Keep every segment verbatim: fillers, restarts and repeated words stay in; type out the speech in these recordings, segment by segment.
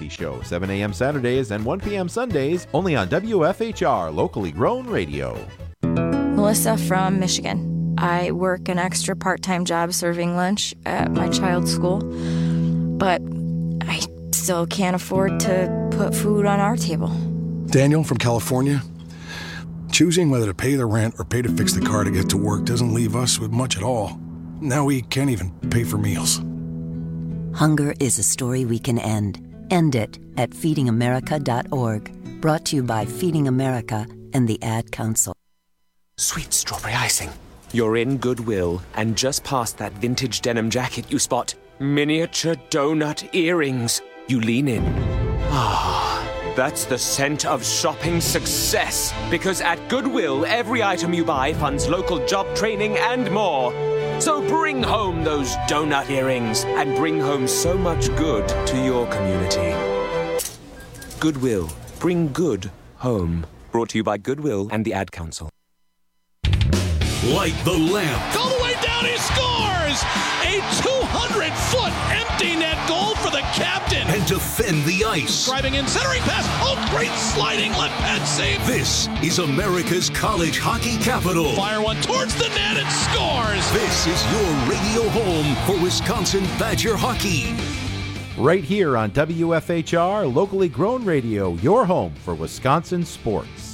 Variety Show, seven a.m. Saturdays and one p.m. Sundays, only on W F H R, locally grown radio. Melissa from Michigan. I work an extra part-time job serving lunch at my child's school, but I still can't afford to put food on our table. Daniel from California. Choosing whether to pay the rent or pay to fix the car to get to work doesn't leave us with much at all. Now we can't even pay for meals. Hunger is a story we can end. End it at feeding america dot org. Brought to you by Feeding America and the Ad Council. Sweet strawberry icing. You're in Goodwill, and just past that vintage denim jacket you spot miniature donut earrings. You lean in. Ah, that's the scent of shopping success. Because at Goodwill, every item you buy funds local job training and more. So bring home those donut earrings and bring home so much good to your community. Goodwill. Bring good home. Brought to you by Goodwill and the Ad Council. Light the lamp. All the way down, he scores! A two hundred foot empty net goal for the captain. And defend the ice. Driving in, centering pass. Oh, great sliding left pad save. This is America's college hockey capital. Fire one towards the net and scores. This is your radio home for Wisconsin Badger hockey. Right here on W F H R, locally grown radio, your home for Wisconsin sports.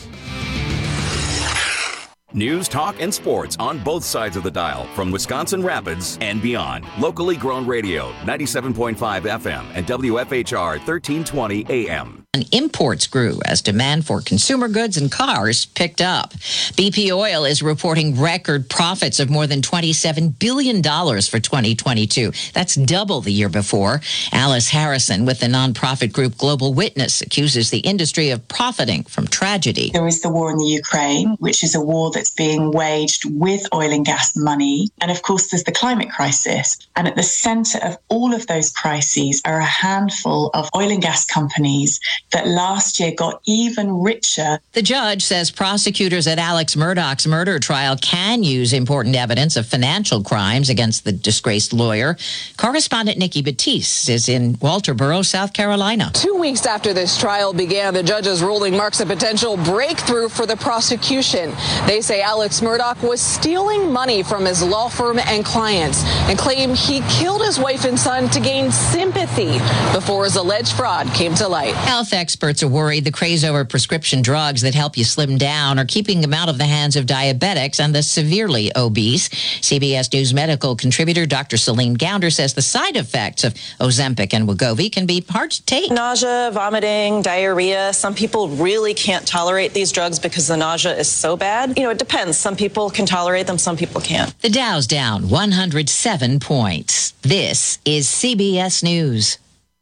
News, talk, and sports on both sides of the dial from Wisconsin Rapids and beyond. Locally grown radio, ninety-seven point five F M and W F H R thirteen twenty A M. And imports grew as demand for consumer goods and cars picked up. B P Oil is reporting record profits of more than twenty-seven billion dollars for twenty twenty-two. That's double the year before. Alice Harrison with the nonprofit group Global Witness accuses the industry of profiting from tragedy. There is the war in the Ukraine, which is a war that's being waged with oil and gas money. And of course, there's the climate crisis. And at the center of all of those crises are a handful of oil and gas companies that last year got even richer. The judge says prosecutors at Alex Murdaugh's murder trial can use important evidence of financial crimes against the disgraced lawyer. Correspondent Nikki Batiste is in Walterboro, South Carolina. Two weeks after this trial began, the judge's ruling marks a potential breakthrough for the prosecution. They say Alex Murdaugh was stealing money from his law firm and clients and claim he killed his wife and son to gain sympathy before his alleged fraud came to light. Health experts are worried the craze over prescription drugs that help you slim down are keeping them out of the hands of diabetics and the severely obese. C B S News medical contributor Doctor Celine Gounder says the side effects of Ozempic and Wegovy can be hard to take. Nausea, vomiting, diarrhea. Some people really can't tolerate these drugs because the nausea is so bad. You know, it depends. Some people can tolerate them, some people can't. The Dow's down one hundred seven points. This is C B S News.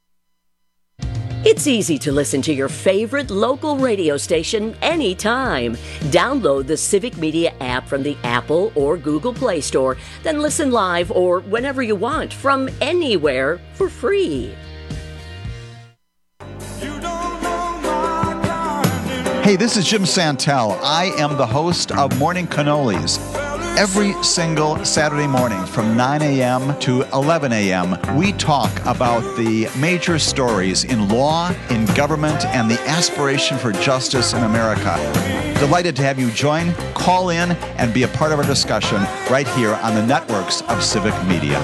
It's easy to listen to your favorite local radio station anytime. Download the Civic Media app from the Apple or Google Play Store, then listen live or whenever you want from anywhere for free. Hey, this is Jim Santel. I am the host of Morning Cannolis. Every single Saturday morning from nine a.m. to eleven a.m., we talk about the major stories in law, in government, and the aspiration for justice in America. Delighted to have you join, call in, and be a part of our discussion right here on the networks of Civic Media.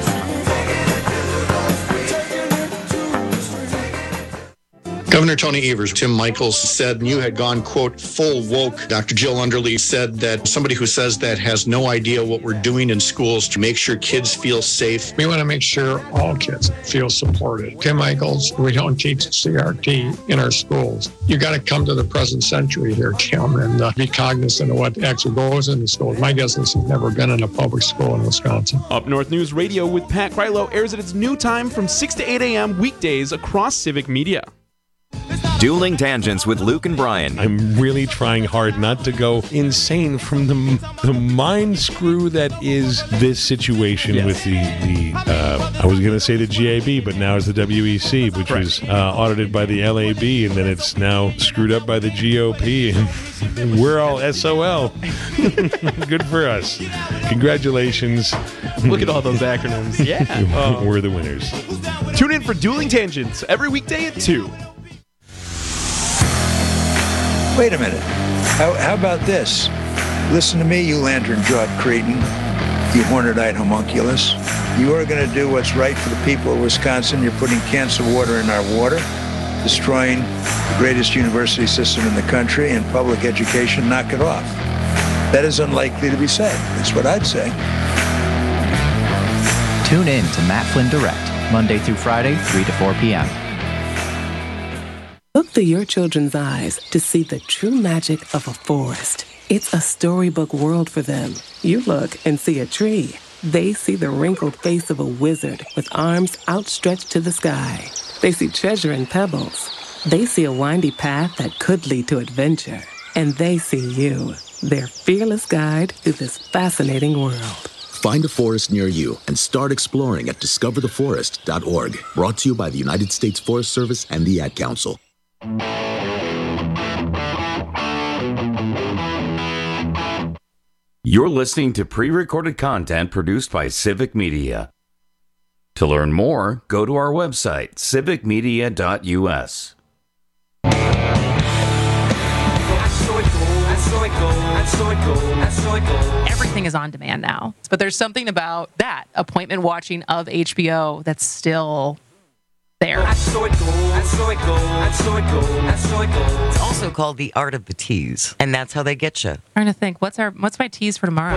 Governor Tony Evers, Tim Michaels said you had gone, quote, full woke. Doctor Jill Underly said that somebody who says that has no idea what we're doing in schools to make sure kids feel safe. We want to make sure all kids feel supported. Tim Michaels, we don't teach C R T in our schools. You got to come to the present century here, Tim, and uh, be cognizant of what actually goes in the schools. My guess is he's never been in a public school in Wisconsin. Up North News Radio with Pat Krylo airs at its new time from six to eight a.m. weekdays across Civic Media. Dueling Tangents with Luke and Brian. I'm really trying hard not to go insane from the the mind screw that is this situation yes. with the, the uh, I was going to say the G A B, but now it's the W E C, which right. was uh, audited by the L A B, and then it's now screwed up by the G O P, and we're all S O L. Good for us. Congratulations. Look at all those acronyms. Yeah. We're the winners. Tune in for Dueling Tangents every weekday at two. Wait a minute. How, how about this? Listen to me, you lantern-jawed cretin, you horned-eyed homunculus. You are going to do what's right for the people of Wisconsin. You're putting cancer water in our water, destroying the greatest university system in the country, and public education. Knock it off. That is unlikely to be said. That's what I'd say. Tune in to Matt Flynn Direct, Monday through Friday, three to four p.m. Look through your children's eyes to see the true magic of a forest. It's a storybook world for them. You look and see a tree. They see the wrinkled face of a wizard with arms outstretched to the sky. They see treasure in pebbles. They see a windy path that could lead to adventure. And they see you, their fearless guide through this fascinating world. Find a forest near you and start exploring at discover the forest dot org. Brought to you by the United States Forest Service and the Ad Council. You're listening to pre-recorded content produced by Civic Media. To learn more, go to our website, civic media dot u s. Everything is on demand now. But there's something about that appointment watching of H B O that's still there. It's also called the art of the tease, and that's how they get you. Trying to think, what's our what's my tease for tomorrow?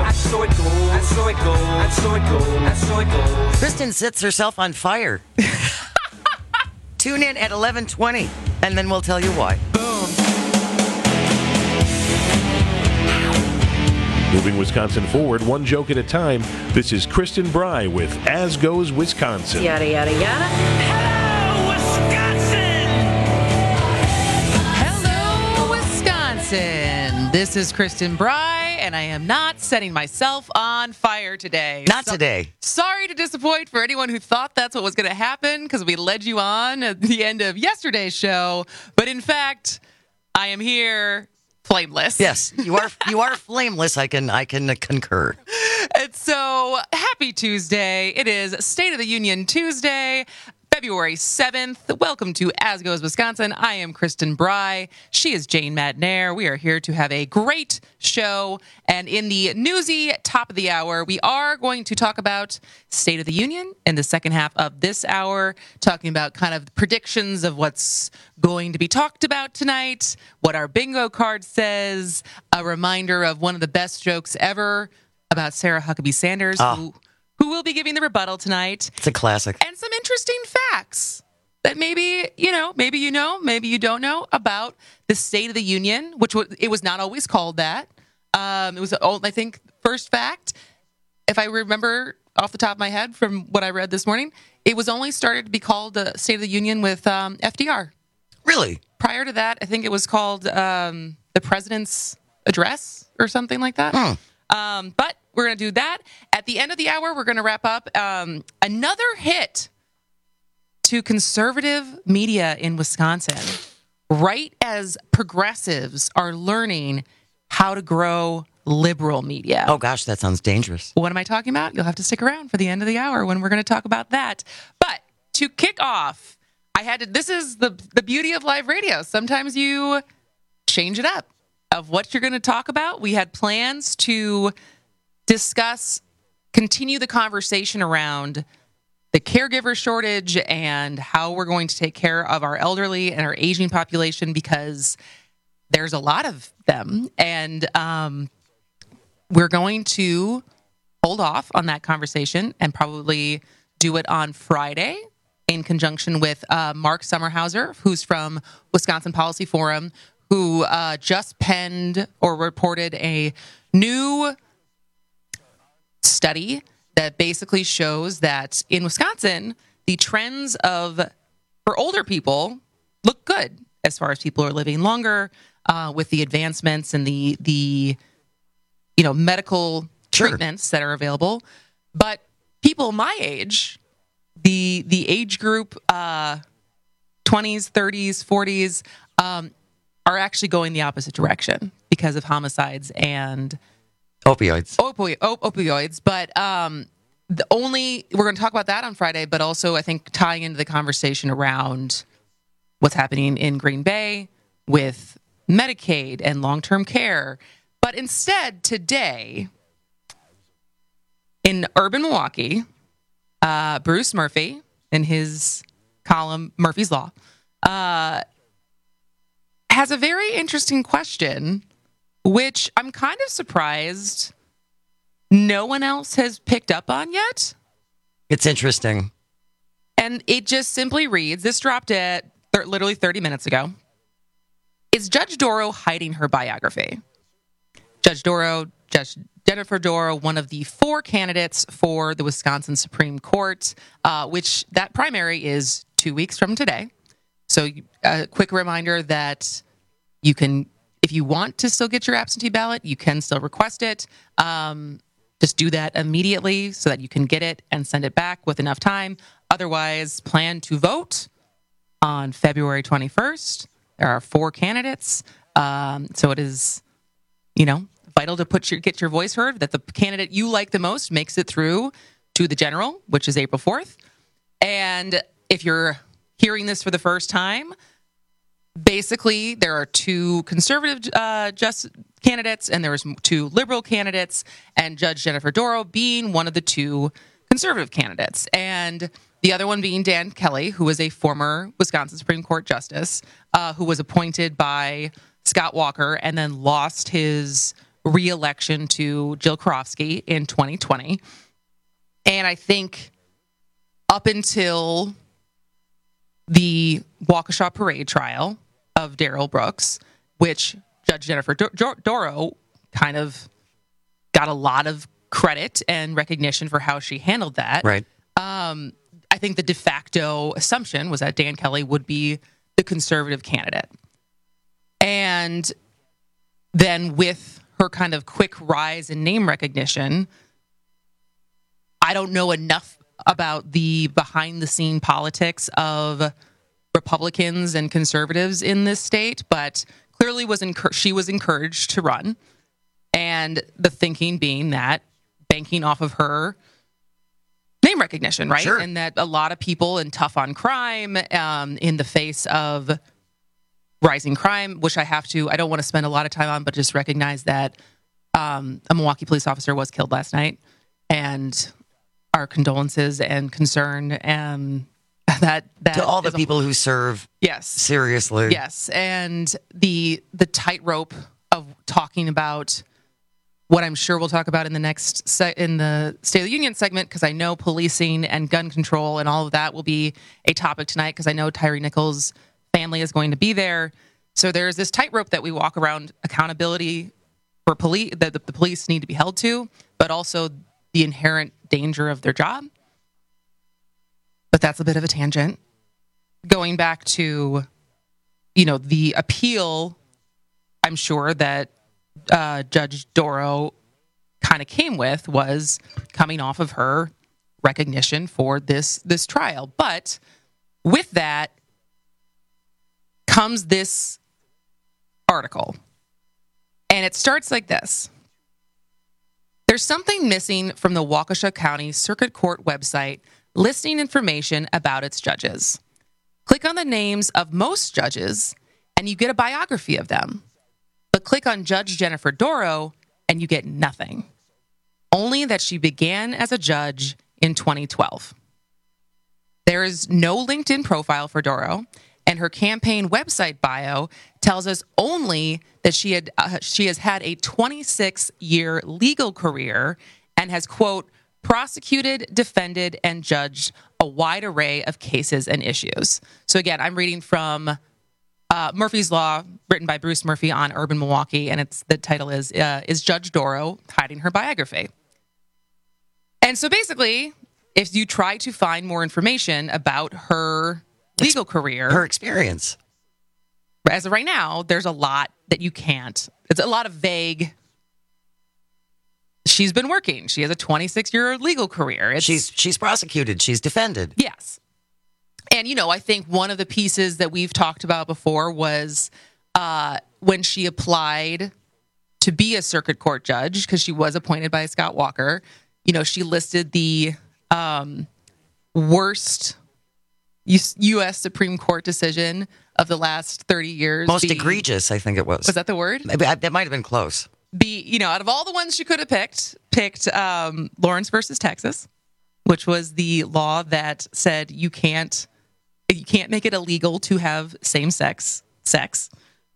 Kristen sets herself on fire. Tune in at eleven twenty, and then we'll tell you why. Moving Wisconsin forward, one joke at a time. This is Kristen Bry with As Goes Wisconsin. Yada, yada, yada. Hello, Wisconsin. This is Kristen Bry, and I am not setting myself on fire today. Not so, today. Sorry to disappoint for anyone who thought that's what was going to happen, because we led you on at the end of yesterday's show. But in fact, I am here flameless. Yes, you are. You are flameless. I can. I can concur. And so, happy Tuesday. It is State of the Union Tuesday, February seventh. Welcome to As Goes Wisconsin. I am Kristen Bry. She is Jane Madnair. We are here to have a great show. And in the newsy top of the hour, we are going to talk about State of the Union in the second half of this hour, talking about kind of predictions of what's going to be talked about tonight, what our bingo card says, a reminder of one of the best jokes ever about Sarah Huckabee Sanders, oh. who who will be giving the rebuttal tonight. It's a classic. And some interesting facts that maybe, you know, maybe you know, maybe you don't know about the State of the Union, which was, it was not always called that. Um, it was, I think, first fact, if I remember off the top of my head from what I read this morning, it was only started to be called the State of the Union with um, F D R. Really? Prior to that, I think it was called um, the President's Address or something like that. Hmm. Um, but we're going to do that. At the end of the hour, we're going to wrap up um, another hit to conservative media in Wisconsin, right as progressives are learning how to grow liberal media. Oh, gosh, that sounds dangerous. What am I talking about? You'll have to stick around for the end of the hour when we're going to talk about that. But to kick off, I had to, this is the, the beauty of live radio. Sometimes you change it up of what you're going to talk about. We had plans to discuss, continue the conversation around the caregiver shortage and how we're going to take care of our elderly and our aging population, because there's a lot of them. And um, we're going to hold off on that conversation and probably do it on Friday in conjunction with uh, Mark Sommerhauser, who's from Wisconsin Policy Forum, who uh, just penned or reported a new study that basically shows that in Wisconsin, the trends of for older people look good as far as people are living longer uh, with the advancements and the the you know medical Sure. treatments that are available. But people my age, the the age group uh, twenties, thirties, forties, um, are actually going the opposite direction because of homicides and Opioids. Opi- op- opioids. But um, the only we're going to talk about that on Friday, but also I think tying into the conversation around what's happening in Green Bay with Medicaid and long-term care. But instead, today, in urban Milwaukee, uh, Bruce Murphy, in his column, Murphy's Law, uh, has a very interesting question, which I'm kind of surprised no one else has picked up on yet. It's interesting. And it just simply reads, this dropped at th- literally thirty minutes ago. Is Judge Dorow hiding her biography? Judge Dorow, Judge Jennifer Dorow, one of the four candidates for the Wisconsin Supreme Court, uh, which that primary is two weeks from today. So a quick reminder that you can, if you want to still get your absentee ballot, you can still request it. Um, just do that immediately so that you can get it and send it back with enough time. Otherwise, plan to vote on February twenty-first. There are four candidates. Um, so it is, you know, vital to put your get your voice heard, that the candidate you like the most makes it through to the general, which is April fourth. And if you're hearing this for the first time, basically there are two conservative uh, just candidates and there was two liberal candidates, and Judge Jennifer Dorow being one of the two conservative candidates, and the other one being Dan Kelly, who is a former Wisconsin Supreme Court justice, uh, who was appointed by Scott Walker and then lost his re-election to Jill Karofsky in twenty twenty. And I think up until the Waukesha Parade trial of Darrell Brooks, which Judge Jennifer Dorow kind of got a lot of credit and recognition for how she handled that. Right. Um, I think the de facto assumption was that Dan Kelly would be the conservative candidate. And then with her kind of quick rise in name recognition, I don't know enough about the behind-the-scene politics of Republicans and conservatives in this state, but clearly was encu- she was encouraged to run. And the thinking being that banking off of her name recognition, right? Sure. And that a lot of people in Tough on Crime, um, in the face of rising crime, which I have to, I don't want to spend a lot of time on, but just recognize that um, a Milwaukee police officer was killed last night, and our condolences and concern and that, that to all the is a- people who serve. Yes. Seriously. Yes. And the the tightrope of talking about what I'm sure we'll talk about in the next se- in the State of the Union segment, because I know policing and gun control and all of that will be a topic tonight, because I know Tyree Nichols' family is going to be there. So there's this tightrope that we walk around, accountability for police that the, the police need to be held to, but also the inherent danger of their job. But that's a bit of a tangent. Going back to, you know, the appeal, I'm sure that uh, Judge Dorow kind of came with was coming off of her recognition for this this trial. But with that comes this article. And it starts like this. There's something missing from the Waukesha County Circuit Court website listing information about its judges. Click on the names of most judges and you get a biography of them. But click on Judge Jennifer Dorow and you get nothing. Only that she began as a judge in twenty twelve. There is no LinkedIn profile for Dorow, and her campaign website bio tells us only that she had uh, she has had a twenty-six year legal career and has, quote, prosecuted, defended, and judged a wide array of cases and issues. So again, I'm reading from uh, Murphy's Law, written by Bruce Murphy on Urban Milwaukee, and it's the title is uh, Is Judge Dorow Hiding Her Biography? And so basically, if you try to find more information about her legal career, her experience, as of right now, there's a lot that you can't. It's a lot of vague. She's been working. She has a twenty-six year legal career. It's, she's she's prosecuted. She's defended. Yes. And, you know, I think one of the pieces that we've talked about before was uh, when she applied to be a circuit court judge, because she was appointed by Scott Walker, you know, she listed the um, worst U S Supreme Court decision of the last thirty years. Most be, egregious, I think it was. Was that the word? Maybe, that might have been close. Be, you know, out of all the ones she could have picked, picked um, Lawrence versus Texas, which was the law that said you can't, you can't make it illegal to have same-sex sex.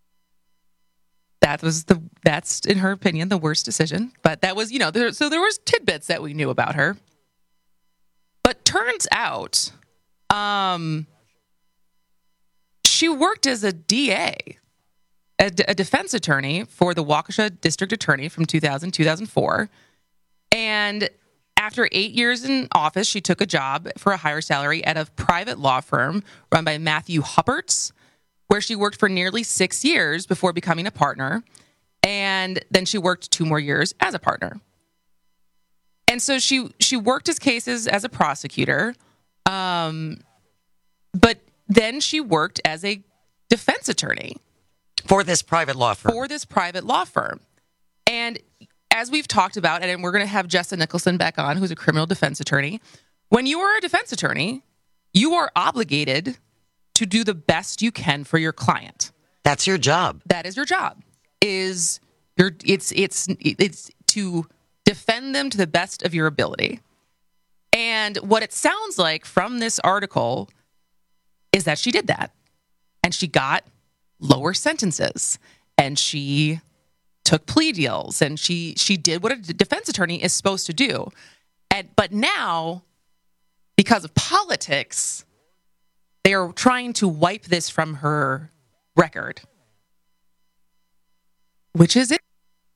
That was the, that's, in her opinion, the worst decision. But that was, you know, there, so there was tidbits that we knew about her. But turns out, um, she worked as a D A, a, d- a defense attorney for the Waukesha District Attorney from two thousand to two thousand four. And after eight years in office, she took a job for a higher salary at a private law firm run by Matthew Huppertz, where she worked for nearly six years before becoming a partner. And then she worked two more years as a partner. And so she she worked his cases as a prosecutor, um, but then she worked as a defense attorney. For this private law firm. For this private law firm. And as we've talked about, and we're going to have Jessa Nicholson back on, who's a criminal defense attorney. When you are a defense attorney, you are obligated to do the best you can for your client. That's your job. That is your job. Is your it's it's it's to defend them to the best of your ability. And what it sounds like from this article is that she did that. And she got lower sentences. And she took plea deals. And she she did what a defense attorney is supposed to do. And but now, because of politics, they are trying to wipe this from her record. Which is it?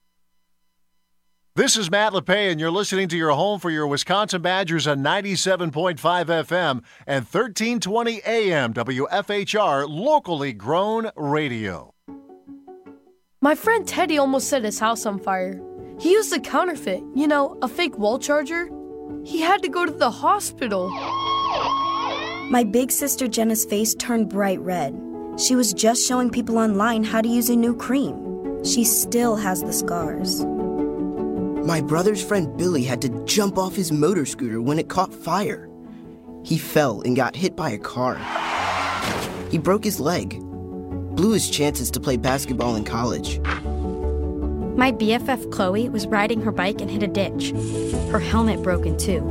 This is Matt LePay, and you're listening to your home for your Wisconsin Badgers on ninety-seven point five F M and thirteen twenty A M W F H R, locally grown radio. My friend Teddy almost set his house on fire. He used a counterfeit, you know, a fake wall charger. He had to go to the hospital. My big sister Jenna's face turned bright red. She was just showing people online how to use a new cream. She still has the scars. My brother's friend Billy had to jump off his motor scooter when it caught fire. He fell and got hit by a car. He broke his leg, blew his chances to play basketball in college. My B F F Chloe was riding her bike and hit a ditch. Her helmet broke in two.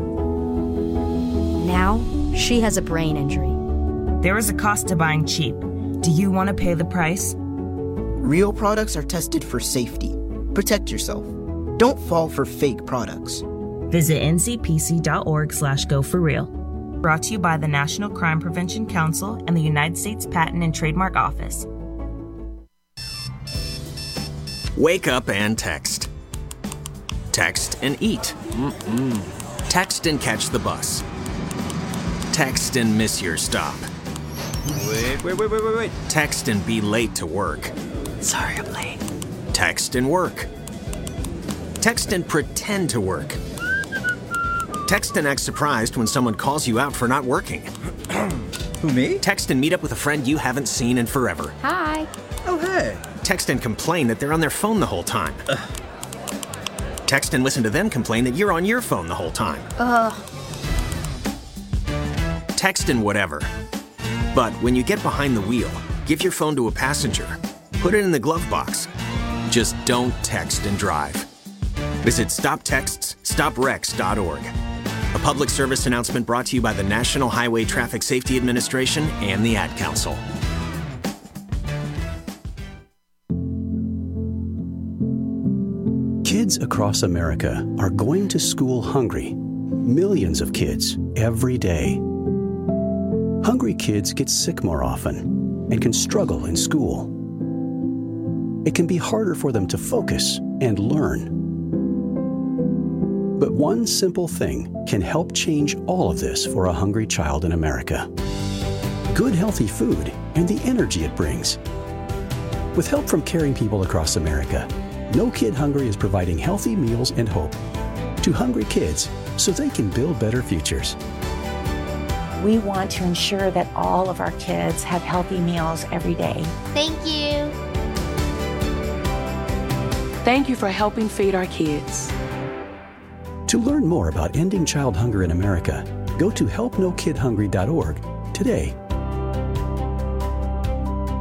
Now, she has a brain injury. There is a cost to buying cheap. Do you want to pay the price? Real products are tested for safety. Protect yourself. Don't fall for fake products. Visit N C P C dot org slash go for real. Brought to you by the National Crime Prevention Council and the United States Patent and Trademark Office. Wake up and text. Text and eat. Mm-mm. Text and catch the bus. Text and miss your stop. Wait, wait, wait, wait, wait, wait. Text and be late to work. Sorry, I'm late. Text and work. Text and pretend to work. Text and act surprised when someone calls you out for not working. Who, me? Text and meet up with a friend you haven't seen in forever. Hi. Oh, hey. Text and complain that they're on their phone the whole time. Ugh. Text and listen to them complain that you're on your phone the whole time. Ugh. Text and whatever. But when you get behind the wheel, give your phone to a passenger. Put it in the glove box. Just don't text and drive. Visit stop texts stop wrecks dot org. A public service announcement brought to you by the National Highway Traffic Safety Administration and the Ad Council. Kids across America are going to school hungry. Millions of kids every day. Hungry kids get sick more often and can struggle in school. It can be harder for them to focus and learn. But one simple thing can help change all of this for a hungry child in America. Good, healthy food and the energy it brings. With help from caring people across America, No Kid Hungry is providing healthy meals and hope to hungry kids so they can build better futures. We want to ensure that all of our kids have healthy meals every day. Thank you. Thank you for helping feed our kids. To learn more about ending child hunger in America, go to help no kid hungry dot org today.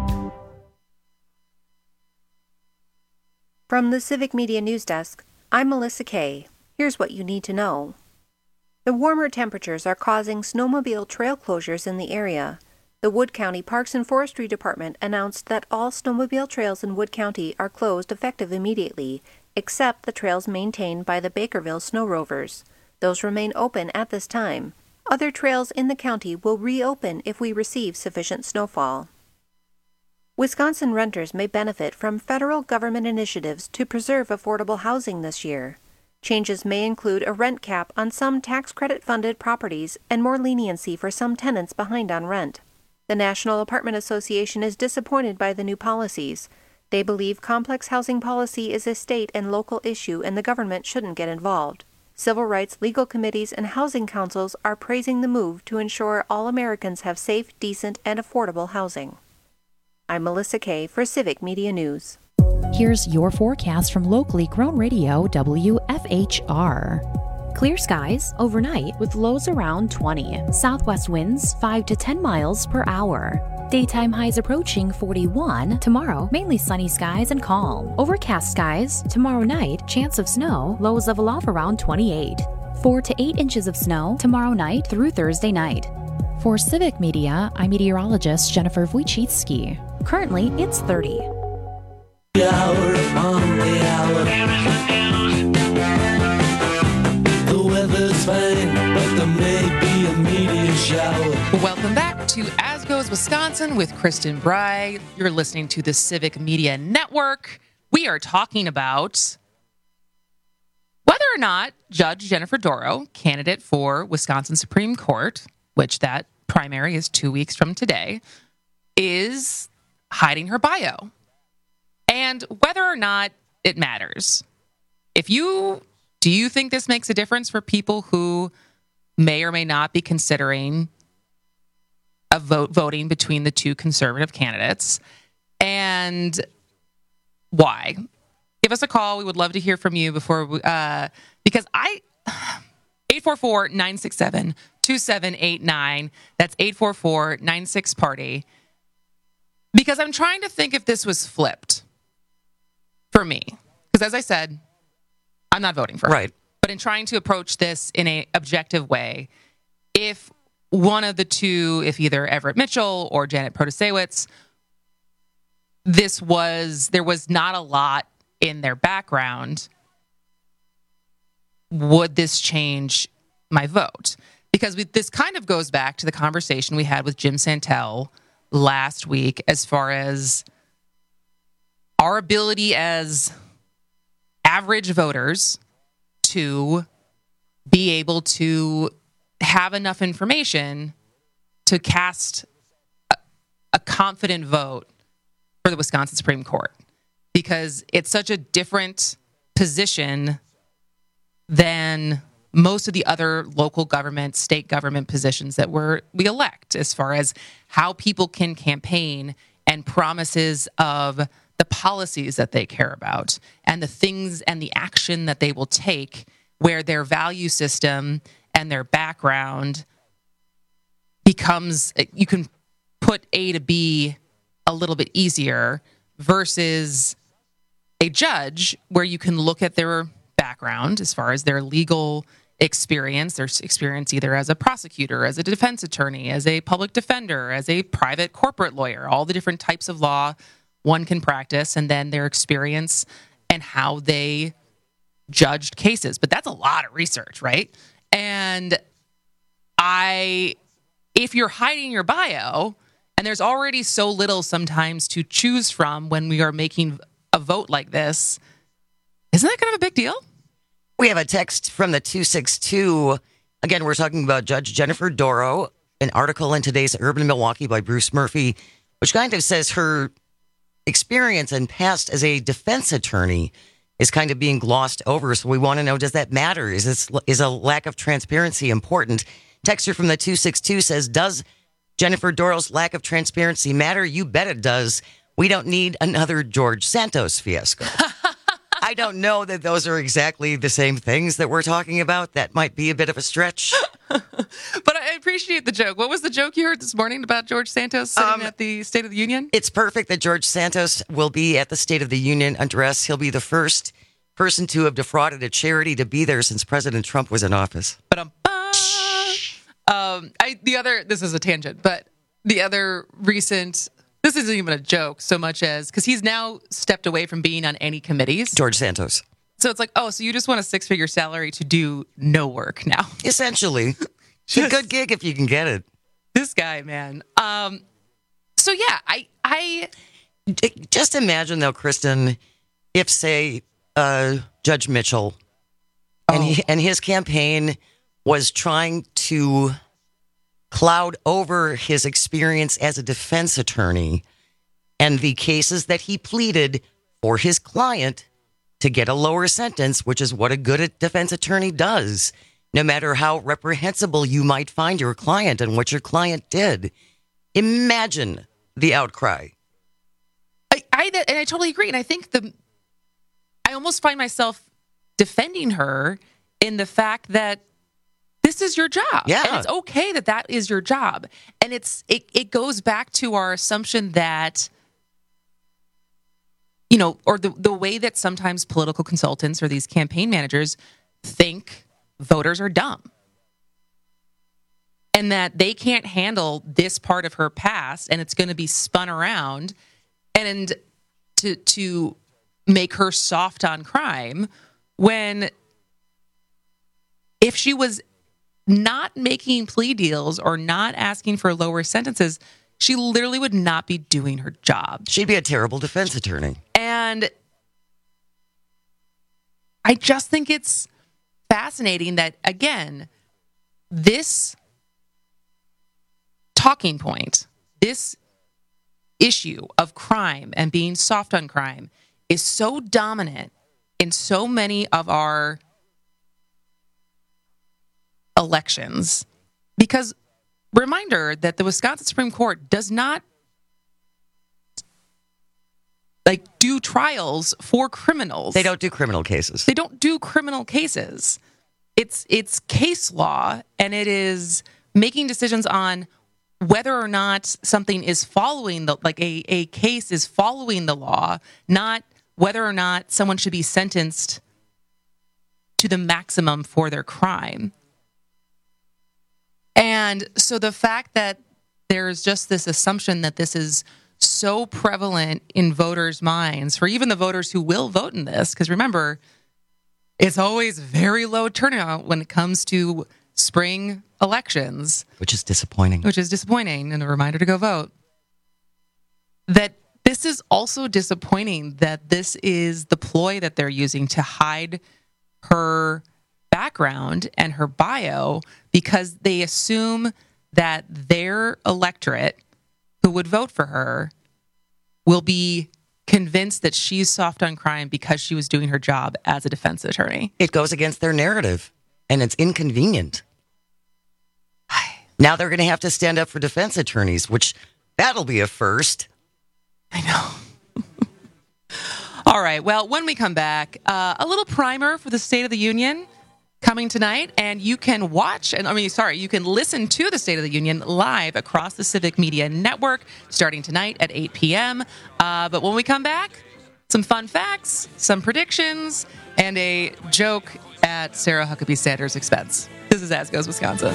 From the Civic Media News Desk, I'm Melissa Kay. Here's what you need to know. The warmer temperatures are causing snowmobile trail closures in the area. The Wood County Parks and Forestry Department announced that all snowmobile trails in Wood County are closed effective immediately, except the trails maintained by the Bakerville Snow Rovers. Those remain open at this time. Other trails in the county will reopen if we receive sufficient snowfall. Wisconsin renters may benefit from federal government initiatives to preserve affordable housing this year. Changes may include a rent cap on some tax credit-funded properties and more leniency for some tenants behind on rent. The National Apartment Association is disappointed by the new policies. They believe complex housing policy is a state and local issue and the government shouldn't get involved. Civil rights legal committees and housing councils are praising the move to ensure all Americans have safe, decent, and affordable housing. I'm Melissa Kay for Civic Media News. Here's your forecast from locally grown radio W F H R. Clear skies overnight with lows around twenty. Southwest winds five to ten miles per hour. Daytime highs approaching forty-one. Tomorrow, mainly sunny skies and calm. Overcast skies. Tomorrow night, chance of snow. Lows level off around twenty-eight. four to eight inches of snow tomorrow night through Thursday night. For Civic Media, I'm meteorologist Jennifer Wojcicki. Currently, it's thirty. The hour on the hour. The weather's fine, but there may be a meteor shower. Welcome back to As Goes Wisconsin with Kristen Bry. You're listening to the Civic Media Network. We are talking about whether or not Judge Jennifer Dorow, candidate for Wisconsin Supreme Court, which that primary is two weeks from today, is hiding her bio. And whether or not it matters. If you, do you think this makes a difference for people who may or may not be considering a vote voting between the two conservative candidates? And why? Give us a call. We would love to hear from you before, we, uh, because I, eight four four, nine six seven, two seven eight nine. That's eight four four, nine six, party. Because I'm trying to think if this was flipped for me. Because as I said, I'm not voting for her. Right. But in trying to approach this in an objective way, if one of the two, if either Everett Mitchell or Janet Protasiewicz, this was, there was not a lot in their background, would this change my vote? Because we, this kind of goes back to the conversation we had with Jim Santel last week as far as our ability as average voters to be able to have enough information to cast a, a confident vote for the Wisconsin Supreme Court, because it's such a different position than most of the other local government, state government positions that we're, we elect, as far as how people can campaign and promises of the policies that they care about and the things and the action that they will take, where their value system and their background becomes, you can put A to B a little bit easier, versus a judge where you can look at their background as far as their legal experience, their experience either as a prosecutor, as a defense attorney, as a public defender, as a private corporate lawyer, all the different types of law one can practice, and then their experience and how they judged cases. But that's a lot of research, right? And I, if you're hiding your bio, and there's already so little sometimes to choose from when we are making a vote like this, isn't that kind of a big deal? We have a text from the two six two. Again, we're talking about Judge Jennifer Dorow, an article in today's Urban Milwaukee by Bruce Murphy, which kind of says her experience and past as a defense attorney is kind of being glossed over. So we want to know, does that matter? Is this, is a lack of transparency important? Texter from the two six two says, does Jennifer Dorow's lack of transparency matter? You bet it does. We don't need another George Santos fiasco. I don't know that those are exactly the same things that we're talking about. That might be a bit of a stretch. But I, appreciate the joke. What was the joke you heard this morning about George Santos sitting um, at the State of the Union? It's perfect that George Santos will be at the State of the Union address. He'll be the first person to have defrauded a charity to be there since President Trump was in office. But um, um, I the other this is a tangent, but the other recent this isn't even a joke so much as because he's now stepped away from being on any committees. George Santos. So it's like, oh, so you just want a six-figure salary to do no work now? Essentially. It's a good gig if you can get it. This guy, man. Um, so, yeah, I, I... Just imagine, though, Kristen, if, say, uh, Judge Mitchell oh. and, he, and his campaign was trying to cloud over his experience as a defense attorney and the cases that he pleaded for his client to get a lower sentence, which is what a good defense attorney does, no matter how reprehensible you might find your client and what your client did. Imagine the outcry. I, I and I totally agree. And I think the I almost find myself defending her in the fact that this is your job. Yeah. And it's okay that that is your job. And it's it, it goes back to our assumption that you know, or the, the way that sometimes political consultants or these campaign managers think voters are dumb. And that they can't handle this part of her past and it's going to be spun around and to to make her soft on crime when if she was not making plea deals or not asking for lower sentences, she literally would not be doing her job. She'd be a terrible defense attorney. And I just think it's fascinating that, again, this talking point, this issue of crime and being soft on crime is so dominant in so many of our elections because reminder that the Wisconsin Supreme Court does not like do trials for criminals. They don't do criminal cases. They don't do criminal cases. It's it's case law, and it is making decisions on whether or not something is following the like a, a case is following the law, not whether or not someone should be sentenced to the maximum for their crime. And so the fact that there's just this assumption that this is so prevalent in voters' minds, for even the voters who will vote in this, because remember, it's always very low turnout when it comes to spring elections. Which is disappointing. Which is disappointing, and a reminder to go vote. That this is also disappointing that this is the ploy that they're using to hide her background and her bio because they assume that their electorate who would vote for her will be convinced that she's soft on crime because she was doing her job as a defense attorney. It goes against their narrative, and it's inconvenient. Now they're going to have to stand up for defense attorneys, which that'll be a first. I know. All right. Well, when we come back, uh, a little primer for the State of the Union coming tonight, and you can watch, and I mean, sorry, you can listen to the State of the Union live across the Civic Media Network starting tonight at eight p.m. Uh, but when we come back, some fun facts, some predictions, and a joke at Sarah Huckabee Sanders' expense. This is As Goes Wisconsin.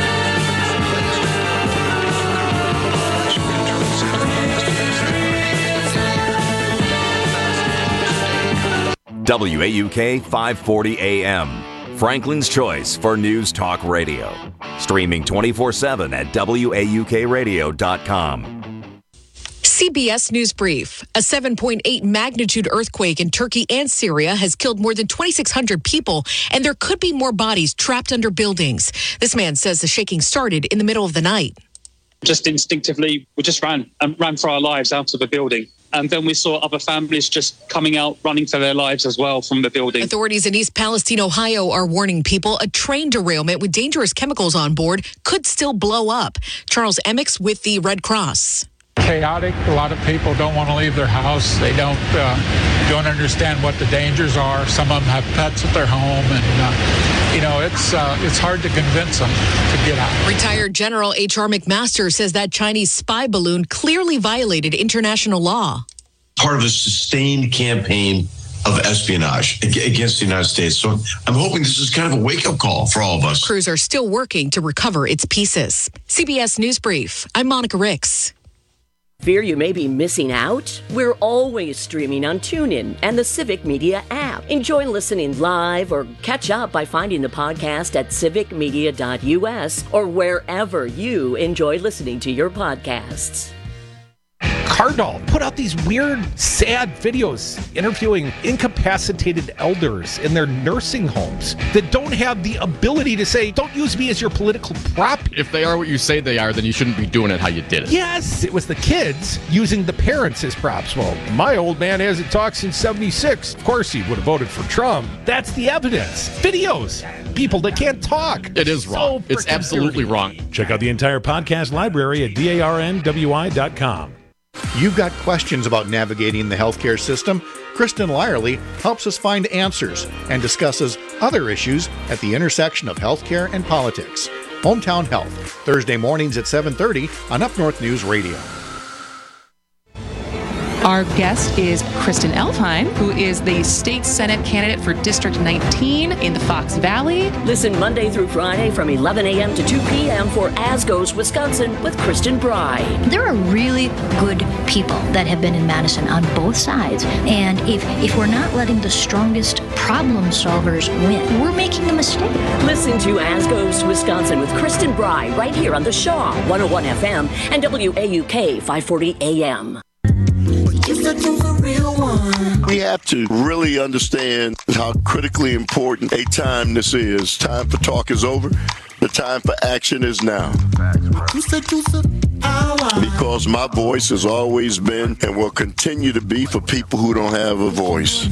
W A U K five forty A M. Franklin's Choice for News Talk Radio. Streaming twenty-four seven at W A U K radio dot com. C B S News Brief. A seven point eight magnitude earthquake in Turkey and Syria has killed more than twenty-six hundred people, and there could be more bodies trapped under buildings. This man says the shaking started in the middle of the night. Just instinctively, we just ran and ran for our lives out of the building. And then we saw other families just coming out, running for their lives as well from the building. Authorities in East Palestine, Ohio are warning people a train derailment with dangerous chemicals on board could still blow up. Charles Emmix with the Red Cross. chaotic. A lot of people don't want to leave their house. They don't uh, don't understand what the dangers are. Some of them have pets at their home, and uh, you know it's uh, it's hard to convince them to get out. Retired General H R McMaster says that Chinese spy balloon clearly violated international law. Part of a sustained campaign of espionage against the United States. So I'm hoping this is kind of a wake-up call for all of us. Crews are still working to recover its pieces. C B S News Brief. I'm Monica Ricks. Fear you may be missing out? We're always streaming on TuneIn and the Civic Media app. Enjoy listening live or catch up by finding the podcast at civic media dot u s or wherever you enjoy listening to your podcasts. Cardinal put out these weird, sad videos interviewing incapacitated elders in their nursing homes that don't have the ability to say, don't use me as your political prop. If they are what you say they are, then you shouldn't be doing it how you did it. Yes, it was the kids using the parents as props. Well, my old man hasn't talked since seventy-six. Of course he would have voted for Trump. That's the evidence. Videos. People that can't talk. It is wrong. So it's absolutely dirty. wrong. Check out the entire podcast library at darnwi dot com. You've got questions about navigating the healthcare system? Kristen Lyerly helps us find answers and discusses other issues at the intersection of healthcare and politics. Hometown Health, Thursday mornings at seven thirty on Up North News Radio. Our guest is Kristen Elfheim, who is the state senate candidate for District nineteen in the Fox Valley. Listen Monday through Friday from eleven a.m. to two p.m. for As Goes Wisconsin with Kristen Bry. There are really good people that have been in Madison on both sides. And if, if we're not letting the strongest problem solvers win, we're making a mistake. Listen to As Goes Wisconsin with Kristen Bry right here on the Shaw one oh one F M and W A U K five forty A M. We have to really understand how critically important a time this is. Time for talk is over. The time for action is now. Because my voice has always been and will continue to be for people who don't have a voice.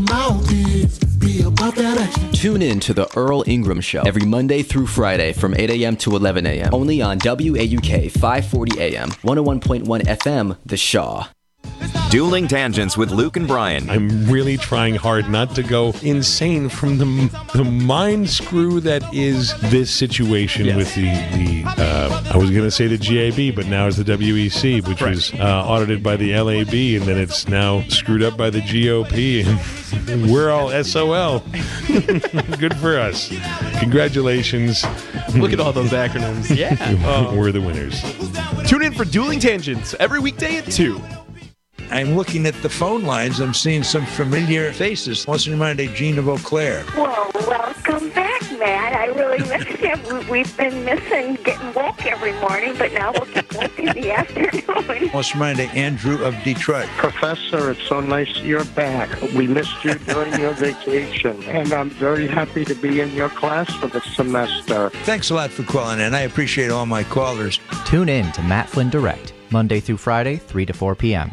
Tune in to the Earl Ingram Show every Monday through Friday from eight a.m. to eleven a.m. Only on W A U K five forty A M, one oh one point one F M, The Shaw. Dueling Tangents with Luke and Brian. I'm really trying hard not to go insane from the the mind screw that is this situation yes. with the, the uh, I was going to say the G A B, but now it's the W E C, which right. was uh, audited by the L A B, and then it's now screwed up by the G O P, and we're all S O L. Good for us. Congratulations. Look at all those acronyms. Yeah. um, we're the winners. Tune in for Dueling Tangents every weekday at two. I'm looking at the phone lines. I'm seeing some familiar faces. What's in mind of Gene of Eau Claire? Well, welcome back, Matt. I really miss you. We've been missing getting woke every morning, but now we'll get woke in the afternoon. What's in mind of Andrew of Detroit? Professor, it's so nice you're back. We missed you during your vacation, and I'm very happy to be in your class for the semester. Thanks a lot for calling in. I appreciate all my callers. Tune in to Matt Flynn Direct, Monday through Friday, three to four p.m.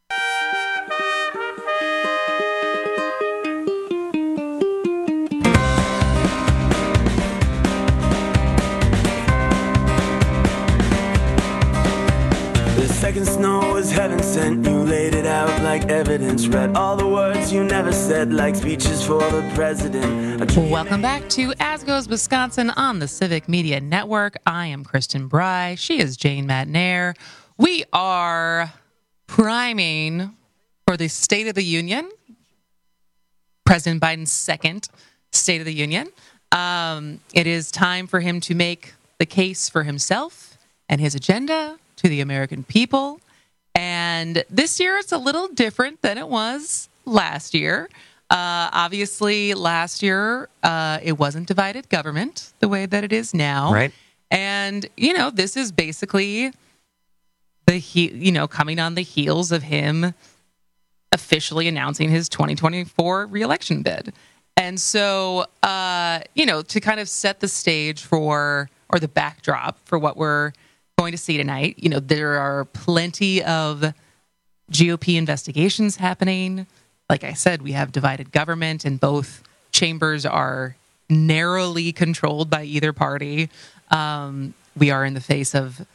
Second snow is heaven sent. You laid it out like evidence. Read all the words you never said, like speeches for the president. Welcome back to As Goes Wisconsin on the Civic Media Network. I am Kristen Bry. She is Jane Matnair. We are priming for the State of the Union, President Biden's second State of the Union. Um, it is time for him to make the case for himself and his agenda to the American people. And this year it's a little different than it was last year. Uh, obviously, last year uh, it wasn't divided government the way that it is now. Right. And, you know, this is basically the he- you know, coming on the heels of him officially announcing his twenty twenty-four reelection bid. And so, uh, you know, to kind of set the stage for, or the backdrop for what we're going to see tonight, you know, there are plenty of G O P investigations happening. Like I said, we have divided government, and both chambers are narrowly controlled by either party. Um, we are in the face of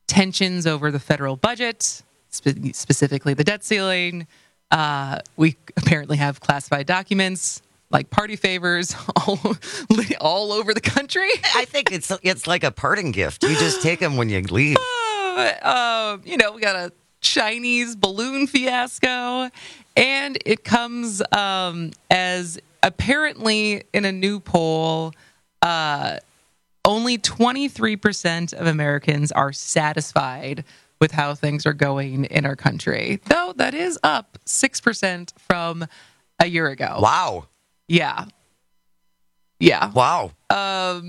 tensions over the federal budget, spe- specifically the debt ceiling. Uh, we apparently have classified documents like party favors all, all over the country. I think it's it's like a parting gift. You just take them when you leave. Uh, uh, you know, we got a Chinese balloon fiasco, and it comes um, as apparently in a new poll, uh, only twenty-three percent of Americans are satisfied with how things are going in our country, though that is up six percent from a year ago. Wow. Yeah. Yeah. Wow. Um,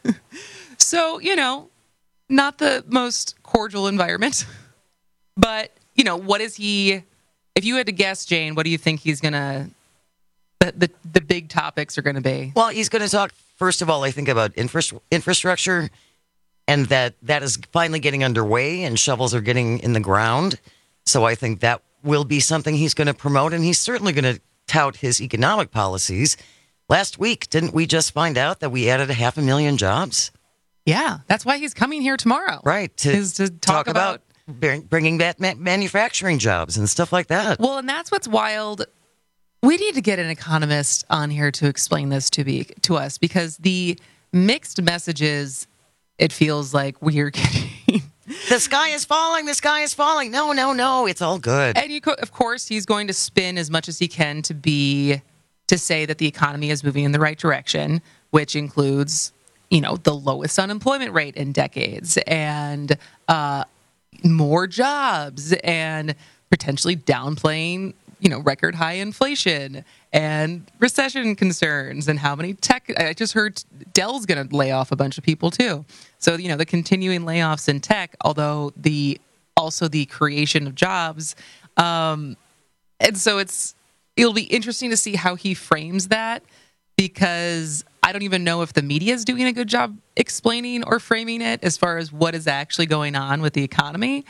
so, you know, not the most cordial environment, but, you know, what is he, if you had to guess, Jane, what do you think he's going to, the, the, the big topics are going to be? Well, he's going to talk, first of all, I think about infra- infrastructure and that that is finally getting underway and shovels are getting in the ground. So I think that will be something he's going to promote, and he's certainly going to tout his economic policies. Last week, didn't we just find out that we added a half a million jobs? Yeah, that's why he's coming here tomorrow. Right, to, is to talk, talk about, about bringing back ma- manufacturing jobs and stuff like that. Well, and that's what's wild. We need to get an economist on here to explain this to be to us, because the mixed messages, it feels like we're getting. The sky is falling. The sky is falling. No, no, no. It's all good. And you, co- of course, he's going to spin as much as he can to be to say that the economy is moving in the right direction, which includes, you know, the lowest unemployment rate in decades and uh, more jobs and potentially downplaying, you know, record high inflation and recession concerns and how many tech. I just heard Dell's going to lay off a bunch of people too. So, you know, the continuing layoffs in tech, although the also the creation of jobs. Um, and so it's it'll be interesting to see how he frames that, because I don't even know if the media is doing a good job explaining or framing it as far as what is actually going on with the economy.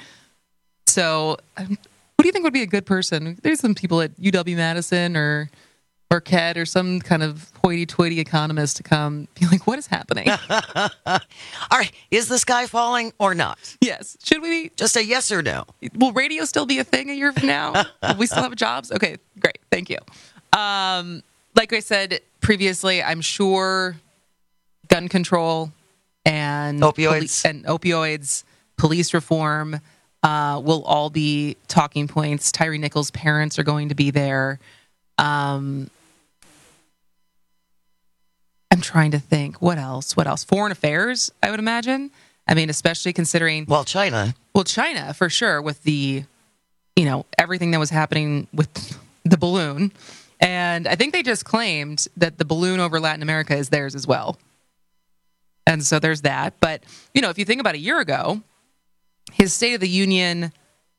So um, who do you think would be a good person? There's some people at U W-Madison or Marquette or some kind of hoity-toity economist to come be like, what is happening? All right. Is the sky falling or not? Yes. Should we be? Just a yes or no. Will radio still be a thing a year from now? Will we still have jobs? Okay, great. Thank you. Um, like I said previously, I'm sure gun control and opioids poli- and opioids, police reform uh, will all be talking points. Tyree Nichols' parents are going to be there. Um, I'm trying to think. What else? What else? Foreign affairs, I would imagine. I mean, especially considering... Well, China. Well, China, for sure, with the, you know, everything that was happening with the balloon. And I think they just claimed that the balloon over Latin America is theirs as well. And so there's that. But, you know, if you think about a year ago, his State of the Union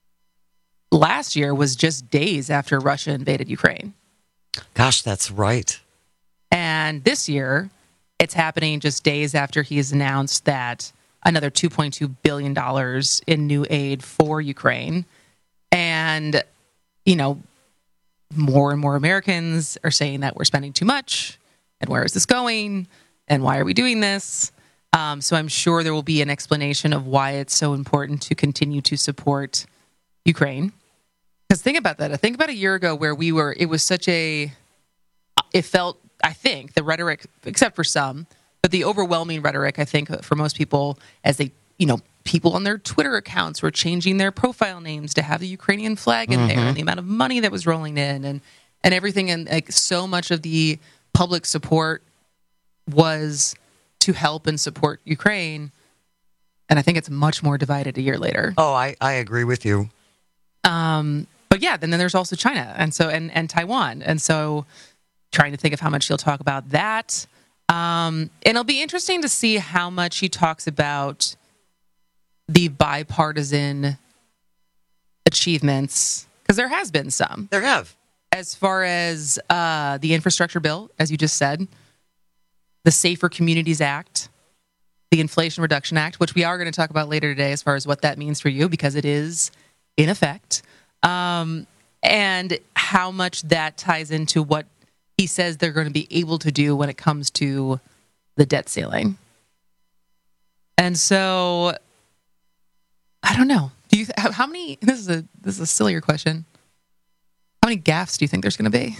last year was just days after Russia invaded Ukraine. Gosh, that's right. And this year, it's happening just days after he has announced that another two point two billion dollars in new aid for Ukraine. And, you know, more and more Americans are saying that we're spending too much. And where is this going? And why are we doing this? Um, so I'm sure there will be an explanation of why it's so important to continue to support Ukraine. Because think about that. I think about a year ago where we were, it was such a, it felt, I think, the rhetoric, except for some, but the overwhelming rhetoric, I think, for most people, as they, you know, people on their Twitter accounts were changing their profile names to have the Ukrainian flag in mm-hmm. there, and the amount of money that was rolling in, and and everything, and like so much of the public support was to help and support Ukraine. And I think it's much more divided a year later. Oh, I, I agree with you. Um, but yeah, then, then there's also China and so and, and Taiwan. And so trying to think of how much he'll talk about that. Um, and it'll be interesting to see how much he talks about the bipartisan achievements, because there has been some. There have. As far as uh, the infrastructure bill, as you just said, the Safer Communities Act, the Inflation Reduction Act, which we are going to talk about later today as far as what that means for you, because it is in effect, um, and how much that ties into what he says they're going to be able to do when it comes to the debt ceiling. And so I don't know. Do you th- how many? This is a this is a sillier question. How many gaffes do you think there's going to be?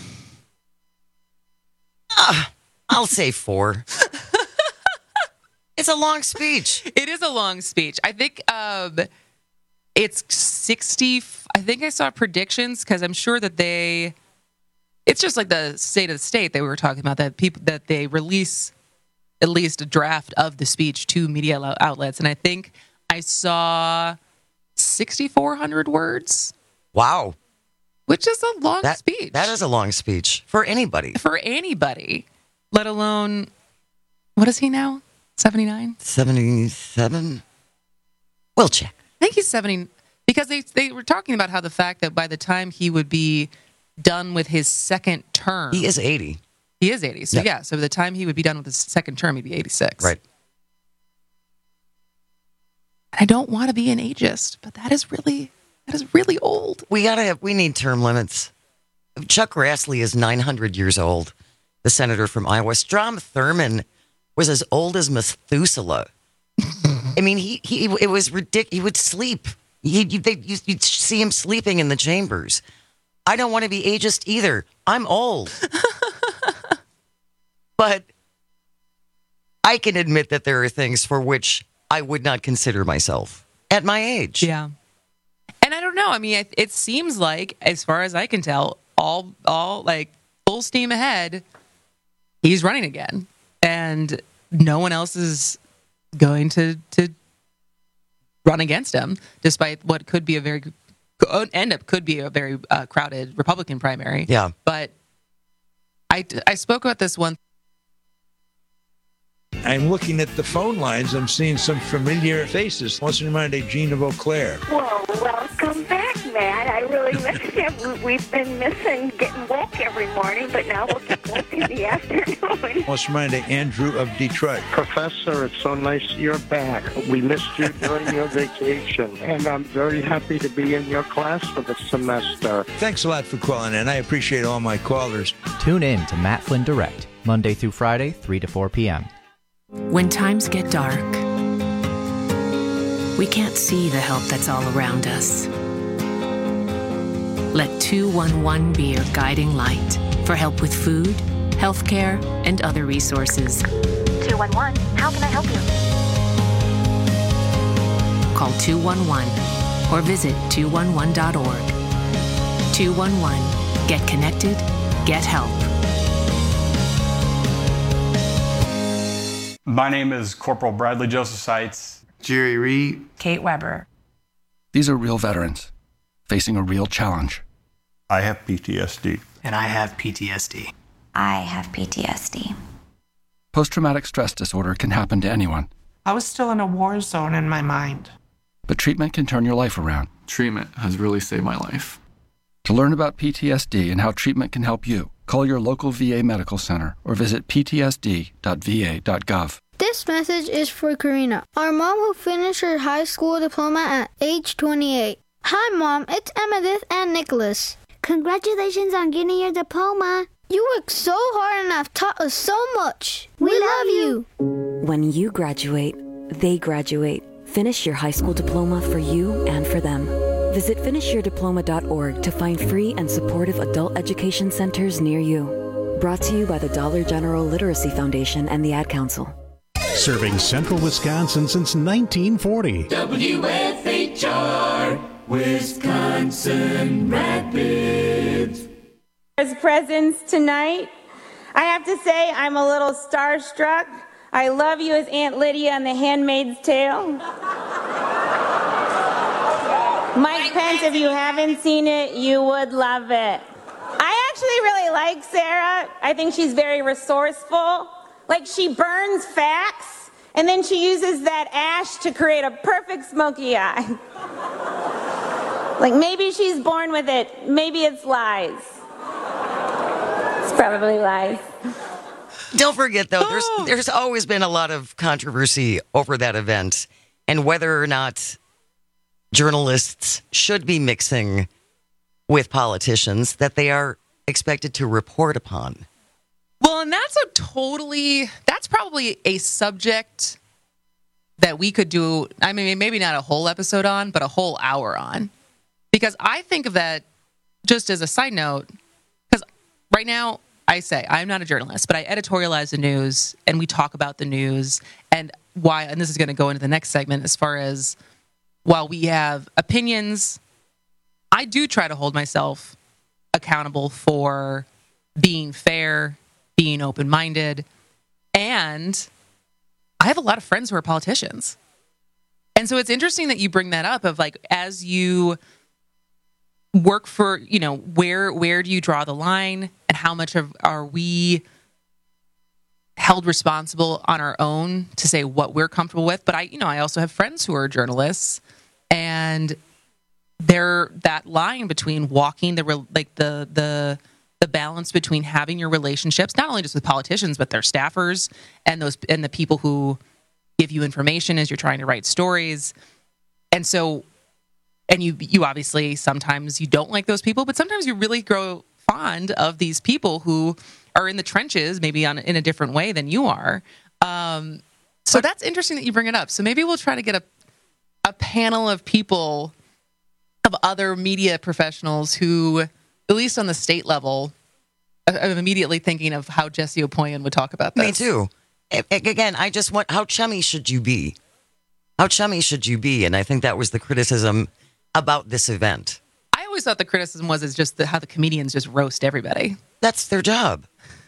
Uh, I'll say four. It's a long speech. It is a long speech. I think um, it's sixty. I think I saw predictions because I'm sure that they. It's just like the state of the state that we were talking about, that people that they release at least a draft of the speech to media outlets, and I think I saw sixty-four hundred words. Wow. Which is a long that, speech. That is a long speech for anybody. For anybody, let alone, what is he now? seventy-nine? seventy-seven? We'll check. I think he's seventy, because they they were talking about how the fact that by the time he would be done with his second term. He is eighty. He is eighty. So yeah, yeah so by the time he would be done with his second term, he'd be eighty-six. Right. I don't want to be an ageist, but that is really... That is really old. We gotta have, we need term limits. Chuck Grassley is nine hundred years old, the senator from Iowa. Strom Thurmond was as old as Methuselah. I mean, he, he it was ridiculous. He would sleep. He, you, they, you'd see him sleeping in the chambers. I don't want to be ageist either. I'm old. But I can admit that there are things for which I would not consider myself at my age. Yeah. And I don't know. I mean, it, it seems like, as far as I can tell, all all like full steam ahead, he's running again, and no one else is going to to run against him, despite what could be a very end up could be a very uh, crowded Republican primary. Yeah. But I I spoke about this one. I'm looking at the phone lines. I'm seeing some familiar faces. What's reminded Gene of Eau Claire? Well, welcome back, Matt. I really miss you. We've been missing getting woke every morning, but now we'll get woke in the afternoon. What's reminded Andrew of Detroit? Professor, it's so nice you're back. We missed you during your vacation, and I'm very happy to be in your class for the semester. Thanks a lot for calling in. I appreciate all my callers. Tune in to Matt Flynn Direct, Monday through Friday, three to four p.m. When times get dark, we can't see the help that's all around us. Let two one one be your guiding light for help with food, healthcare, and other resources. two one one, how can I help you? Call two one one or visit two one one dot org. two one one, get connected, get help. My name is Corporal Bradley Joseph Seitz. Jerry Reed. Kate Weber. These are real veterans facing a real challenge. I have P T S D. And I have P T S D. I have P T S D. Post-traumatic stress disorder can happen to anyone. I was still in a war zone in my mind. But treatment can turn your life around. Treatment has really saved my life. To learn about P T S D and how treatment can help you, call your local V A medical center or visit p t s d dot v a dot gov. This message is for Karina, our mom who finished her high school diploma at age twenty-eight. Hi, Mom. It's Emmettith and Nicholas. Congratulations on getting your diploma. You worked so hard and have taught us so much. We, we love you. When you graduate, they graduate. Finish your high school diploma for you and for them. Visit finish your diploma dot org to find free and supportive adult education centers near you. Brought to you by the Dollar General Literacy Foundation and the Ad Council. Serving central Wisconsin since nineteen forty. W F H R, Wisconsin Rapids. As presents tonight, I have to say I'm a little starstruck. I love you as Aunt Lydia on The Handmaid's Tale. Mike Pence, if you haven't seen it, you would love it. I actually really like Sarah. I think she's very resourceful. Like, she burns facts, and then she uses that ash to create a perfect smoky eye. Like, maybe she's born with it. Maybe it's lies. It's probably lies. Don't forget, though, there's there's always been a lot of controversy over that event and whether or not journalists should be mixing with politicians that they are expected to report upon. Well, and that's a totally, that's probably a subject that we could do, I mean, maybe not a whole episode on, but a whole hour on. Because I think of that just as a side note, because right now, I say, I'm not a journalist, but I editorialize the news, and we talk about the news, and why, and this is going to go into the next segment, as far as, while we have opinions, I do try to hold myself accountable for being fair, being open-minded, and I have a lot of friends who are politicians. And so it's interesting that you bring that up of like, as you work for, you know, where where do you draw the line, and how much of are we held responsible on our own to say what we're comfortable with? But I, you know, I also have friends who are journalists, and they're that line between walking the like the the the balance between having your relationships, not only just with politicians, but their staffers and those and the people who give you information as you're trying to write stories. And so, and you you obviously sometimes you don't like those people, but sometimes you really grow fond of these people who are in the trenches, maybe on in a different way than you are. Um, so that's interesting that you bring it up. So maybe we'll try to get a a panel of people, of other media professionals who, at least on the state level, I'm immediately thinking of how Jesse Opoyan would talk about this. Me too. Again, I just want, how chummy should you be? How chummy should you be? And I think that was the criticism about this event. I always thought the criticism was is just the, how the comedians just roast everybody. That's their job.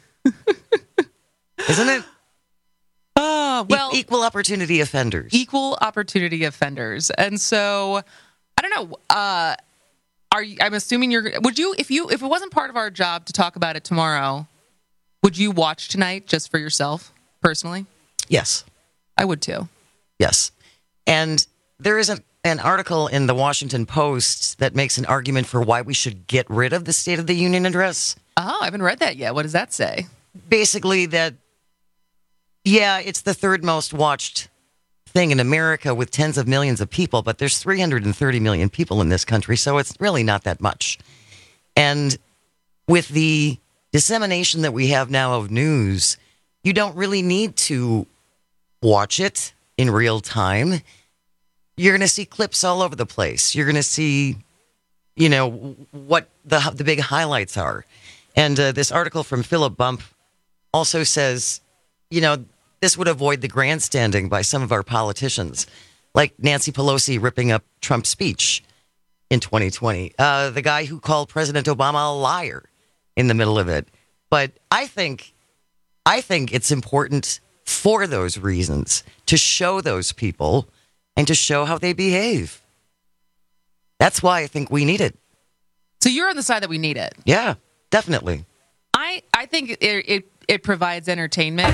Isn't it? Oh, well. E- equal opportunity offenders. Equal opportunity offenders. And so, I don't know, uh, Are you, I'm assuming you're. Would you, if you, if it wasn't part of our job to talk about it tomorrow, would you watch tonight just for yourself, personally? Yes, I would too. Yes, and there is an, an article in the Washington Post that makes an argument for why we should get rid of the State of the Union address. Oh, I haven't read that yet. What does that say? Basically, that yeah, it's the third most watched thing in America with tens of millions of people, but there's three hundred thirty million people in this country, so it's really not that much. And with the dissemination that we have now of news, you don't really need to watch it in real time. You're going to see clips all over the place. You're going to see, you know, what the the big highlights are. And uh, this article from Philip Bump also says, you know, this would avoid the grandstanding by some of our politicians, like Nancy Pelosi ripping up Trump's speech in twenty twenty. Uh, the guy who called President Obama a liar in the middle of it. But I think, I think it's important for those reasons to show those people and to show how they behave. That's why I think we need it. So you're on the side that we need it. Yeah, definitely. I, I think it, it it provides entertainment.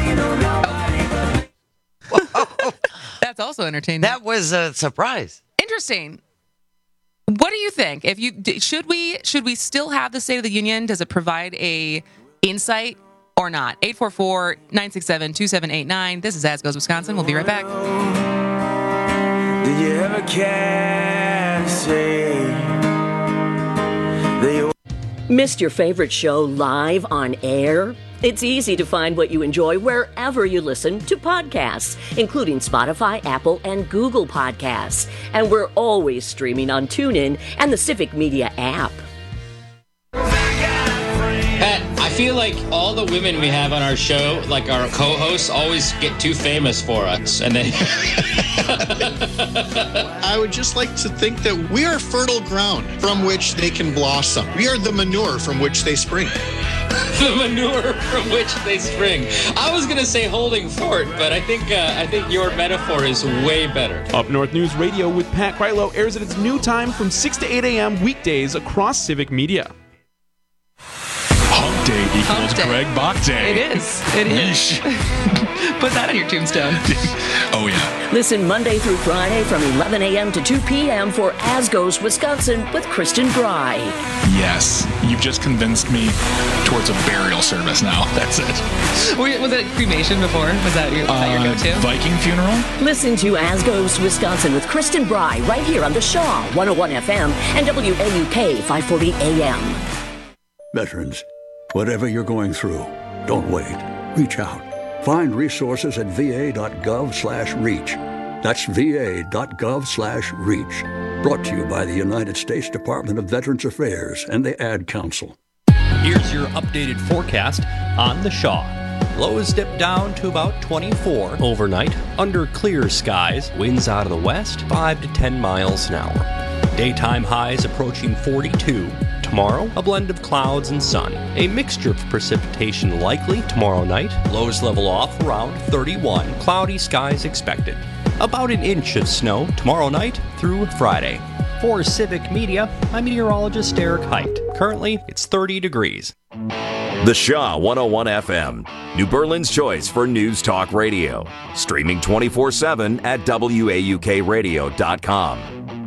That's also entertaining. That was a surprise. Interesting. What do you think? If you should we should we still have the State of the Union? Does it provide a insight or not? eight four four, nine six seven, two seven eight nine. This is As Goes Wisconsin. We'll be right back. Did you ever catch it? Missed your favorite show live on air? It's easy to find what you enjoy wherever you listen to podcasts, including Spotify, Apple, and Google Podcasts. And we're always streaming on TuneIn and the Civic Media app. Pat, I feel like all the women we have on our show, like our co-hosts, always get too famous for us. And then I would just like to think that we are fertile ground from which they can blossom. We are the manure from which they spring. The manure from which they spring. I was going to say holding fort, but I think uh, I think your metaphor is way better. Up North News Radio with Pat Krylo airs at its new time from six to eight a.m. weekdays across Civic Media. Hump Day equals Hump day. Greg Bach Day. It is. It is. Put that on your tombstone. Oh, yeah. Listen Monday through Friday from eleven a.m. to two p.m. for As Goes Wisconsin with Kristen Bry. Yes. You've just convinced me towards a burial service now. That's it. Was it cremation before? Was that your, was uh, that your go-to? Viking funeral? Listen to As Goes Wisconsin with Kristen Bry right here on the Shaw one oh one F M and W A U K five forty A M. Veterans, whatever you're going through, don't wait. Reach out. Find resources at va.gov slash reach. That's va.gov slash reach. Brought to you by the United States Department of Veterans Affairs and the Ad Council. Here's your updated forecast on the Shaw. Lows dip down to about twenty-four overnight. Under clear skies, winds out of the west, five to ten miles an hour. Daytime highs approaching forty-two. Tomorrow, a blend of clouds and sun. A mixture of precipitation likely tomorrow night. Lows level off around thirty-one. Cloudy skies expected. About an inch of snow tomorrow night through Friday. For Civic Media, I'm meteorologist Eric Height. Currently, it's thirty degrees. The Shaw one oh one F M, New Berlin's choice for news talk radio. Streaming twenty-four seven at W A U K radio dot com.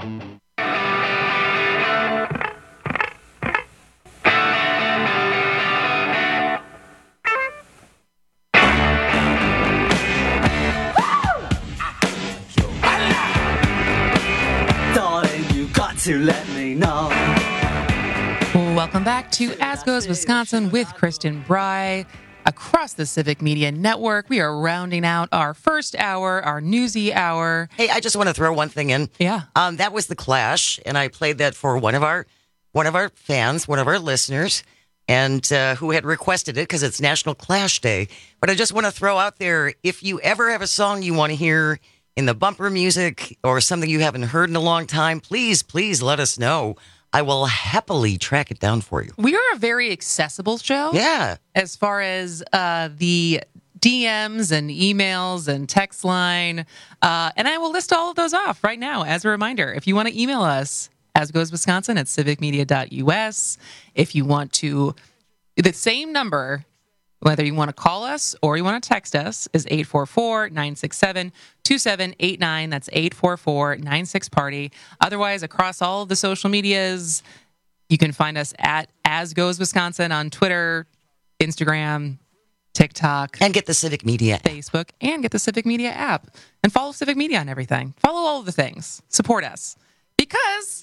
To let me know. Welcome back to As Goes Wisconsin with Kristen Bry. Across the Civic Media Network, we are rounding out our first hour, our newsy hour. Hey, I just want to throw one thing in. Yeah. Um, that was The Clash, and I played that for one of our one of our fans, one of our listeners, and uh, who had requested it because it's National Clash Day. But I just want to throw out there, if you ever have a song you want to hear in the bumper music or something you haven't heard in a long time, please, please let us know. I will happily track it down for you. We are a very accessible show. Yeah. As far as uh, the D Ms and emails and text line. Uh, and I will list all of those off right now as a reminder. If you want to email us, asgoeswisconsin at civic media dot U S. If you want to, the same number, whether you want to call us or you want to text us, is eight four four, nine six seven, two seven eight nine. That's eight four four, nine six, party. Otherwise, across all of the social medias, you can find us at As Goes Wisconsin on Twitter, Instagram, TikTok. And get the Civic Media app. Facebook, and get the Civic Media app. And follow Civic Media on everything. Follow all of the things. Support us. Because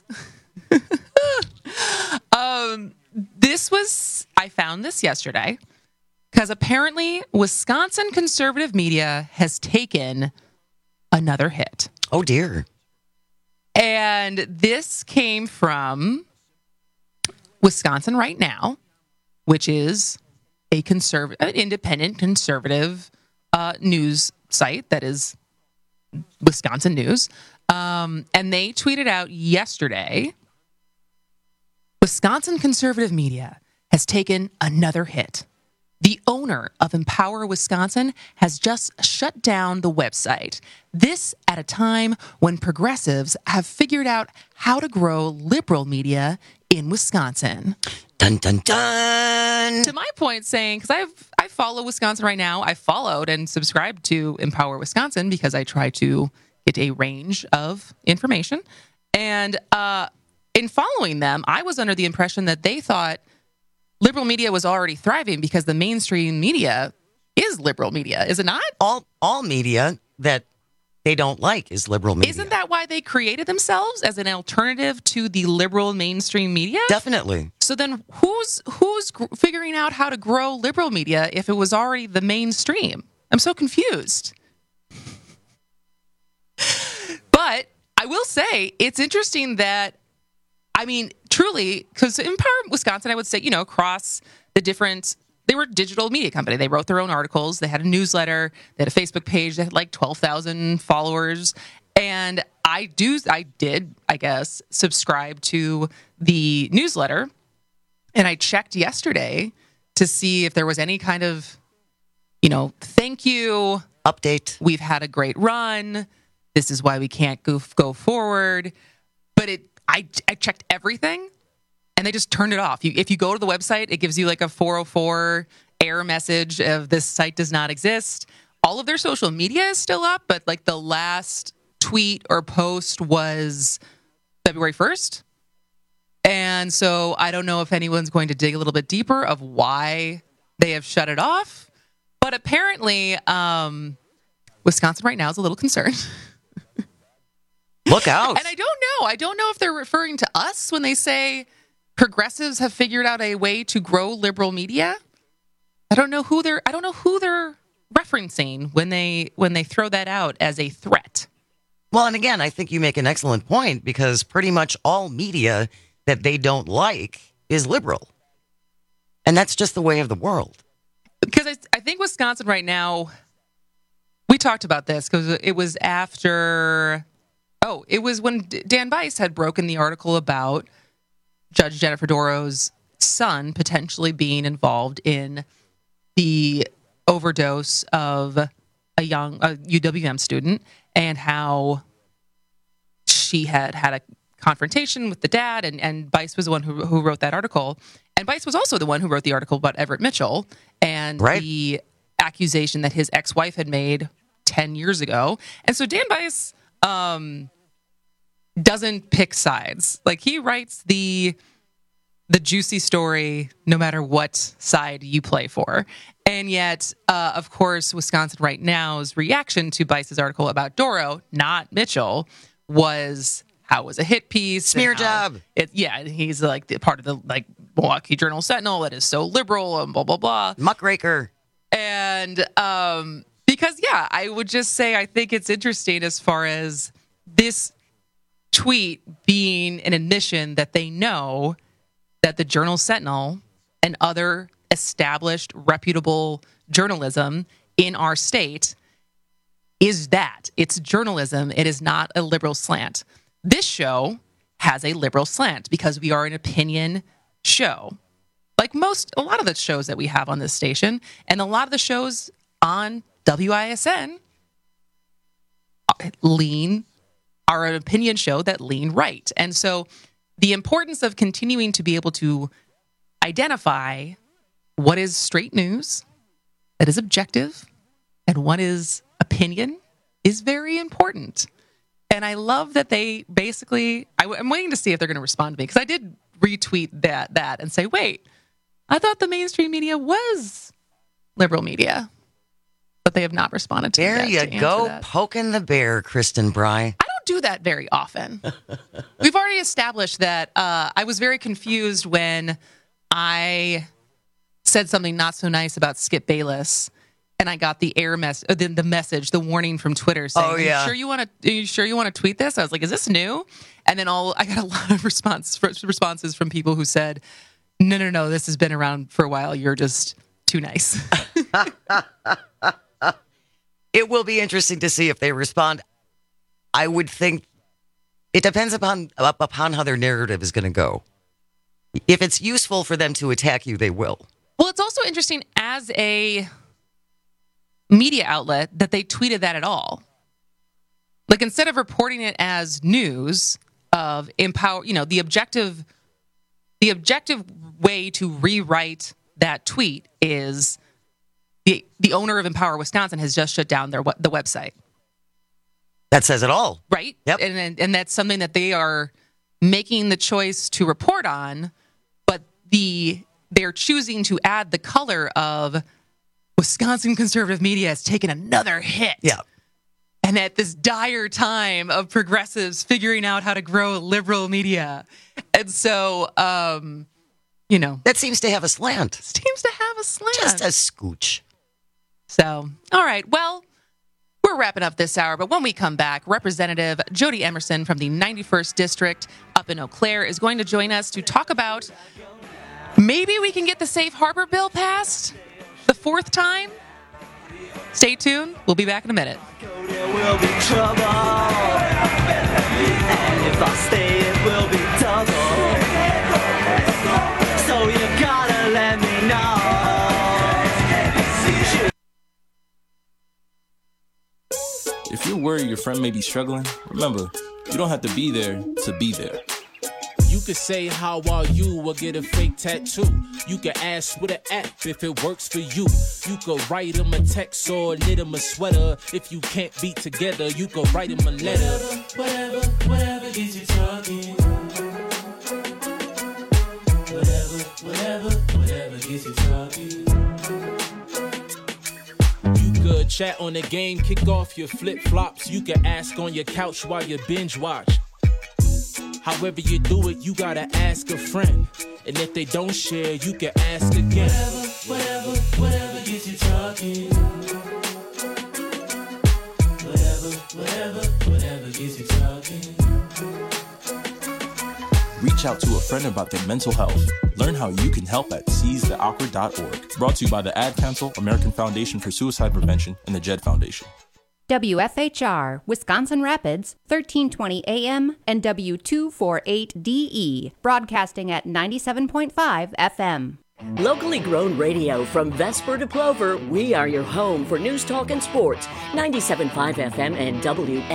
um, this was, I found this yesterday. Because apparently Wisconsin conservative media has taken another hit. Oh, dear. And this came from Wisconsin Right Now, which is a conservative, an independent conservative uh, news site that is Wisconsin News. Um, and they tweeted out yesterday, Wisconsin conservative media has taken another hit. The owner of Empower Wisconsin has just shut down the website. This at a time when progressives have figured out how to grow liberal media in Wisconsin. Dun, dun, dun. To my point, saying, because I've I follow Wisconsin Right Now. I followed and subscribed to Empower Wisconsin because I try to get a range of information. And uh, in following them, I was under the impression that they thought liberal media was already thriving because the mainstream media is liberal media, is it not? All all media that they don't like is liberal media. Isn't that why they created themselves as an alternative to the liberal mainstream media? Definitely. So then who's who's gr- figuring out how to grow liberal media if it was already the mainstream? I'm so confused. But I will say it's interesting that, I mean, truly, because Empower Wisconsin, I would say, you know, across the different, they were a digital media company. They wrote their own articles. They had a newsletter. They had a Facebook page. They had like twelve thousand followers. And I do, I did, I guess, subscribe to the newsletter. And I checked yesterday to see if there was any kind of, you know, thank you. Update. We've had a great run. This is why we can't go, go forward. But it, I, I checked everything, and they just turned it off. You, if you go to the website, it gives you like a four oh four error message of this site does not exist. All of their social media is still up, but like the last tweet or post was February first. And so I don't know if anyone's going to dig a little bit deeper of why they have shut it off. But apparently, um, Wisconsin Right Now is a little concerned. Look out. And I don't know. I don't know if they're referring to us when they say progressives have figured out a way to grow liberal media. I don't know who they're I don't know who they're referencing when they when they throw that out as a threat. Well, and again, I think you make an excellent point because pretty much all media that they don't like is liberal. And that's just the way of the world. Because I, I think Wisconsin right now, we talked about this because it was after, oh, it was when Dan Bice had broken the article about Judge Jennifer Doro's son potentially being involved in the overdose of a young a U W M student and how she had had a confrontation with the dad, and, and Bice was the one who, who wrote that article. And Bice was also the one who wrote the article about Everett Mitchell and right. the accusation that his ex-wife had made ten years ago. And so Dan Bice um, doesn't pick sides. Like, he writes the the juicy story no matter what side you play for. And yet, uh, of course, Wisconsin Right Now's reaction to Bice's article about Doro, not Mitchell, was how it was a hit piece. Smear job. It, yeah, he's like the, part of the like Milwaukee Journal Sentinel that is so liberal and blah, blah, blah. Muckraker. And um, because, yeah, I would just say I think it's interesting as far as this tweet being an admission that they know that the Journal Sentinel and other established, reputable journalism in our state is that. It's journalism. It is not a liberal slant. This show has a liberal slant because we are an opinion show. Like most, a lot of the shows that we have on this station, and a lot of the shows on W I S N lean, are an opinion show that lean right. And so the importance of continuing to be able to identify what is straight news, that is objective, and what is opinion is very important. And I love that they basically, I, I'm waiting to see if they're going to respond to me, because I did retweet that that and say, wait, I thought the mainstream media was liberal media. But they have not responded to there me yet. There you go, poking the bear, Kristen Bry. I don't do that very often. We've already established that uh, I was very confused when I said something not so nice about Skip Bayless, and I got the error mess, uh, the, the message, the warning from Twitter saying, "Oh yeah, are you sure you want to? Are you sure you want to tweet this?" I was like, "Is this new?" And then all I got a lot of response responses from people who said, "No, no, no, this has been around for a while. You're just too nice." It will be interesting to see if they respond. I would think it depends upon upon how their narrative is going to go. If it's useful for them to attack you, they will. Well, it's also interesting as a media outlet that they tweeted that at all. Like, instead of reporting it as news of empower, you know, the objective, the objective way to rewrite that tweet is the the owner of Empower Wisconsin has just shut down their the website. That says it all, right? Yep. And, and and that's something that they are making the choice to report on, but the they're choosing to add the color of Wisconsin conservative media has taken another hit. Yeah. And at this dire time of progressives figuring out how to grow liberal media. And so, um, you know. That seems to have a slant. Seems to have a slant. Just a scooch. So, all right. Well, we're wrapping up this hour, but when we come back, Representative Jody Emerson from the ninety-first District up in Eau Claire is going to join us to talk about maybe we can get the Safe Harbor bill passed the fourth time. Stay tuned. We'll be back in a minute. There will be trouble, and if I stay, it will be double. So you gotta let me know. If you're worried your friend may be struggling, remember, you don't have to be there to be there. You could say, how are you, or get a fake tattoo. You can ask with an app if it works for you. You could write them a text or knit them a sweater. If you can't be together, you could write them a letter. Whatever, whatever, whatever gets you talking. Whatever, whatever, whatever gets you talking. You could chat on the game, kick off your flip-flops. You can ask on your couch while you binge watch. However you do it, you gotta ask a friend. And if they don't share, you can ask again. Whatever, whatever, whatever gets you talking. Whatever, whatever, whatever is it tugging? Reach out to a friend about their mental health. Learn how you can help at seize the awkward dot org. Brought to you by the Ad Council, American Foundation for Suicide Prevention, and the Jed Foundation. W F H R, Wisconsin Rapids, thirteen twenty A M and W two forty-eight D E, broadcasting at ninety-seven point five F M. Locally grown radio from Vesper to Plover, we are your home for news, talk, and sports. ninety-seven point five F M and W